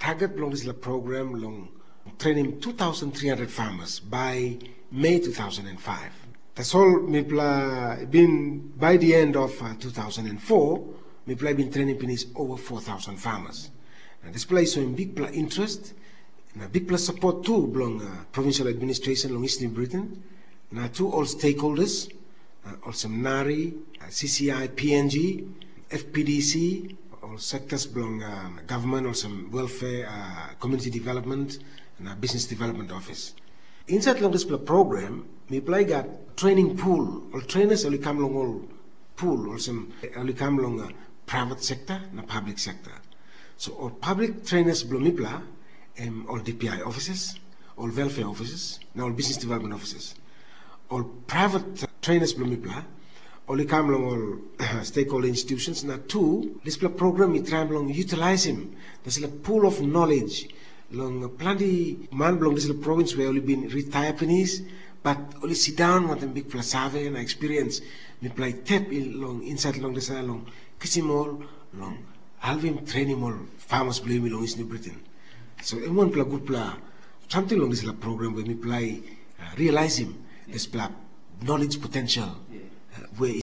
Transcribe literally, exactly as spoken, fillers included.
target long this program long training two thousand three hundred farmers by May two thousand five. That's all. Mipla been by the end of uh, two thousand four. Mipla been training pinis over four thousand farmers. And this place showing big pla interest, and a big plus support too belong uh, provincial administration long East New Britain. Now two all stakeholders, uh, also NARI, uh, C C I, P N G, F P D C, all sectors belong uh, government, also welfare, uh, community development, and uh, business development office. Inside long this program, we play got training pool. All trainers only come along all pool. Also only come along uh, private sector and public sector. So all public trainers belong mipla, um, all D P I offices, all welfare offices, and all business development offices. All private uh, trainers belong mipla, only come along all uh, stakeholder institutions. Now two, this program we try along utilize him. There's a pool of knowledge. Long plenty man belong this province where only been retired Penese, but only sit down with them big plasave and experience. Me play tap in long inside long this long kissimol long halvim training all farmers play me long is New Britain. So in one play good play something long this program where me play uh, realize him this play knowledge potential uh, where